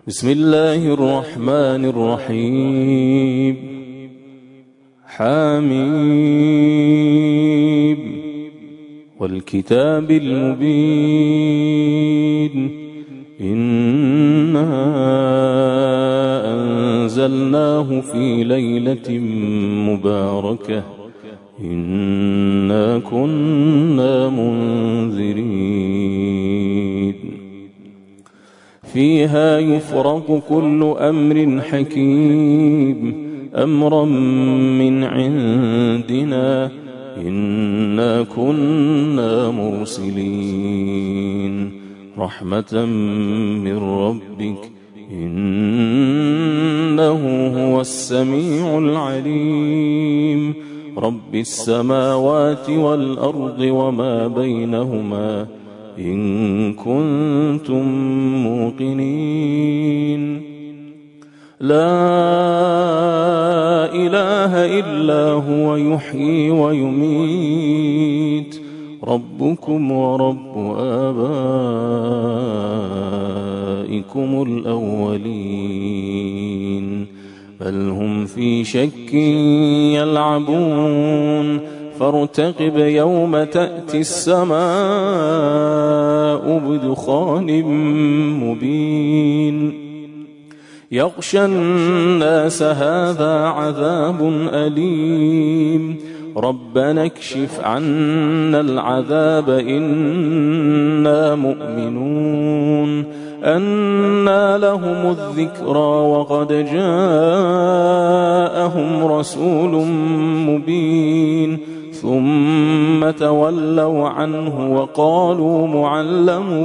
بسم الله الرحمن الرحيم. حميم والكتاب المبين إنا أنزلناه في ليلة مباركة إنا كنا منذرين فيها يفرق كل أمر حكيم أمرا من عندنا إنا كنا مرسلين رحمة من ربك إنه هو السميع العليم رب السماوات والأرض وما بينهما إن كنتم موقنين لا إله إلا هو يحيي ويميت ربكم ورب آبائكم الأولين بل هم في شك يلعبون فارتقب يوم تأتي السماء بدخان مبين يغشى الناس هذا عذاب أليم ربنا اكشف عنا العذاب إنا مؤمنون أنى لهم الذكرى وقد جاءهم رسول مبين ثم تولوا عنه وقالوا معلم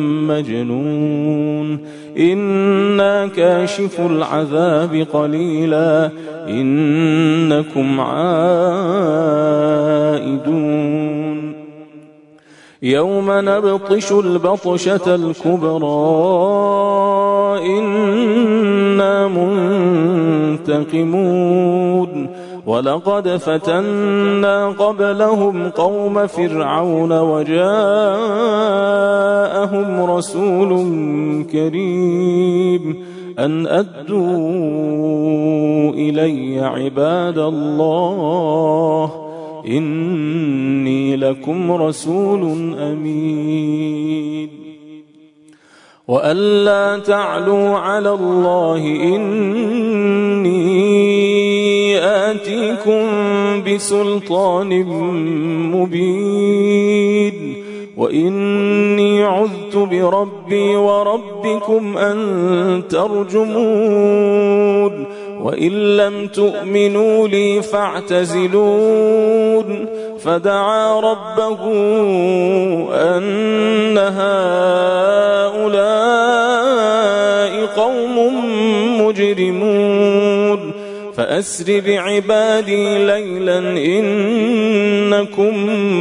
مجنون إنا كاشف العذاب قليلا إنكم عائدون يوم نبطش البطشة الكبرى إنا منتقمون ولقد فتنا قبلهم قوم فرعون وجاءهم رسول كريم أن أدوا إلي عباد الله إني لكم رسول أمين وألا تعلوا على الله إني آتيكم بسلطان مبين وإني عذت بربي وربكم أن ترجمون وإن لم تؤمنوا لي فاعتزلون فدعا ربه أن هؤلاء قوم مجرمون فأسر بعبادي ليلا إنكم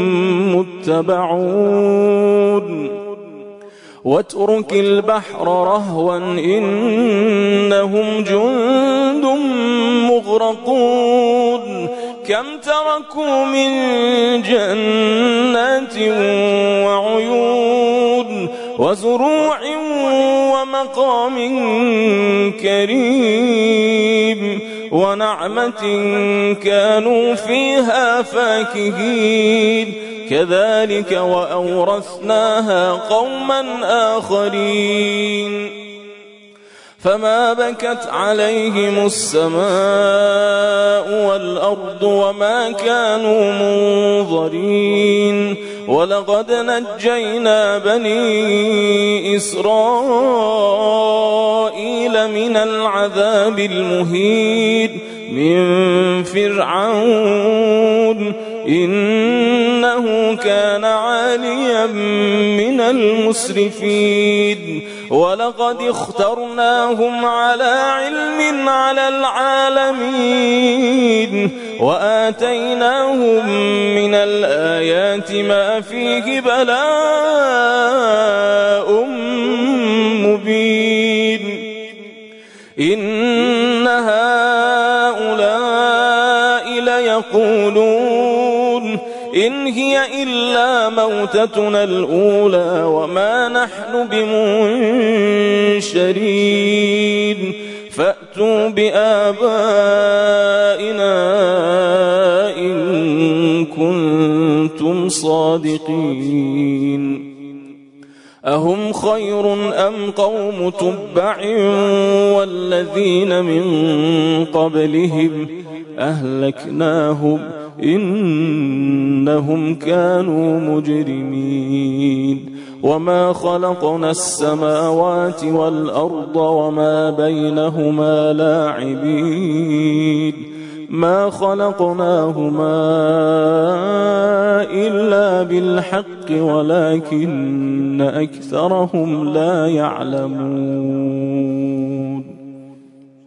متبعون واترك البحر رهوا إنهم جند مغرقون كم تركوا من جنات وعيون وزروع ومقام كريم ونعمة كانوا فيها فاكهين كذلك وأورثناها قوما آخرين فما بكت عليهم السماء والأرض وما كانوا منظرين ولقد نجينا بني إسرائيل من العذاب المهين من فرعون إنه كان عاليا من المسرفين ولقد اخترناهم على علم على العالمين وآتيناهم من الآيات ما فيه بلاء مبين إن هؤلاء ليقولون إن هي إلا موتتنا الأولى وما نحن بمنشرين فأتوا بآبائنا إن كنتم صادقين أهم خير أم قوم تبع والذين من قبلهم أهلكناهم إنهم كانوا مجرمين وما خلقنا السماوات والأرض وما بينهما لاعبين ما خلقناهما إلا بالحق ولكن أكثرهم لا يعلمون